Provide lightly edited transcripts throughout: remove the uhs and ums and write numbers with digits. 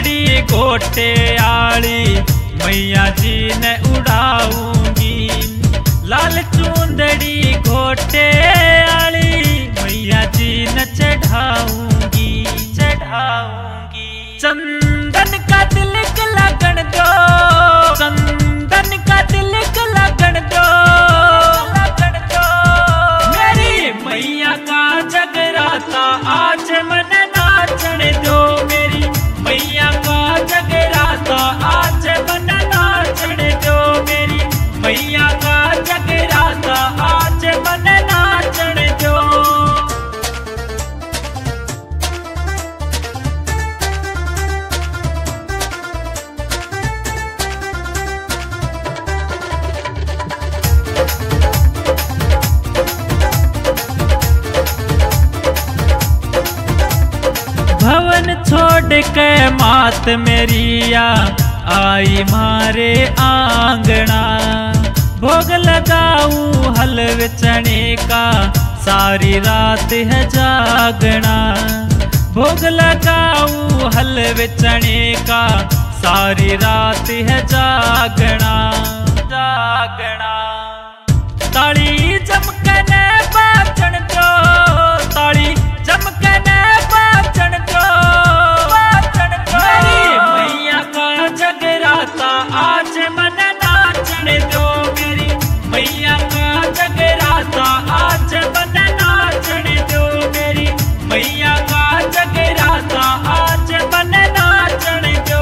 चुंदड़ी गोटे आली मैया जी ने उड़ाऊंगी। लाल चुंदड़ी गोटे आली मैया जी ने चढ़ाऊंगी, चढ़ाऊंगी। चंदन का तिलक लगन दो, चंदन का तिलक लगन दो, लगन दो। मेरी मैया का जगराता आज मन नाचने दो। मेरी मैया का जगराता आज मन नाचने दो। मेरी मैया का जगराता आज मन नाचने दो। भवन छोड़ के मात मेरिया आई मारे आंगना। भोग लगाऊं हलवे चने का सारी रात है जागना। भोग लगाऊं हलवे चने का सारी रात है जागना, जागना। ताली चमकने बाजन दो, ताली चमकने बाजन दो, बाजन दो। मेरी मैया का जगराता आज मन नाचने दो। मेरी मैया का जगराता आज मन नाचने दो। मेरी मैया का जगराता आज मन नाचने दो।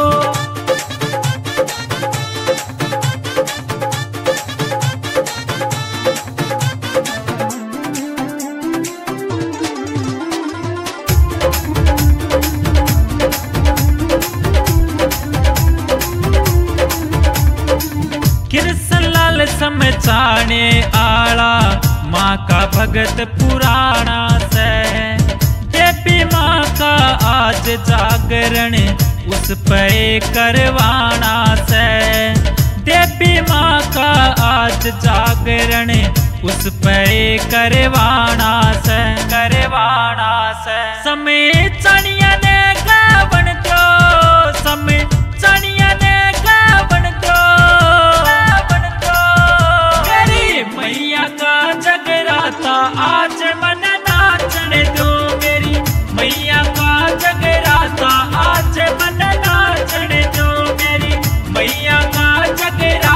कृष्ण लाल समझाने आला माँ का भगत पुराना से। देवी माँ का आज जागरण उस पे करवाना से। देवी माँ का आज जागरण उस पे करवाना से, करवाना से। समय चनिया ने गावन दो, समय चनिया ने गावन दो, गावन दो। मेरी मैया का जगराता आज मन नाचने दो। मेरी मैया का जगराता आज मन नाचने दो। मेरी मैया का जगराता